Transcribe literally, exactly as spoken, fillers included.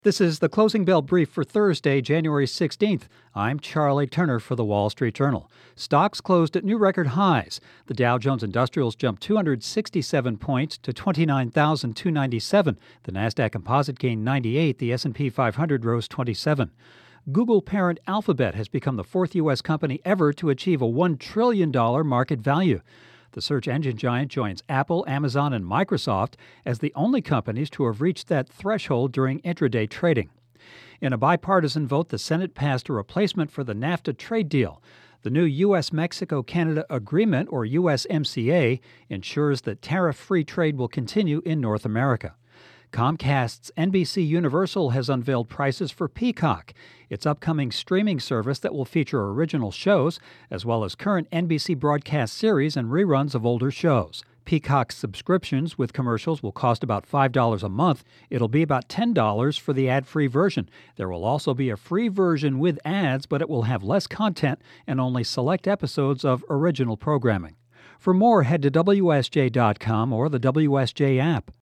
This is the Closing Bell Brief for Thursday, January sixteenth. I'm Charlie Turner for the Wall Street Journal. Stocks closed at new record highs. The Dow Jones Industrials jumped two hundred sixty-seven points to twenty-nine thousand two hundred ninety-seven. The Nasdaq Composite gained ninety-eight. The S and P five hundred rose twenty-seven. Google parent Alphabet has become the fourth U S company ever to achieve a one trillion dollars market value. The search engine giant joins Apple, Amazon, and Microsoft as the only companies to have reached that threshold during intraday trading. In a bipartisan vote, the Senate passed a replacement for the NAFTA trade deal. The new U S Mexico Canada Agreement, or U S M C A, ensures that tariff-free trade will continue in North America. Comcast's N B C Universal has unveiled prices for Peacock, its upcoming streaming service that will feature original shows, as well as current N B C broadcast series and reruns of older shows. Peacock's subscriptions with commercials will cost about five dollars a month. It'll be about ten dollars for the ad-free version. There will also be a free version with ads, but it will have less content and only select episodes of original programming. For more, head to W S J dot com or the W S J app.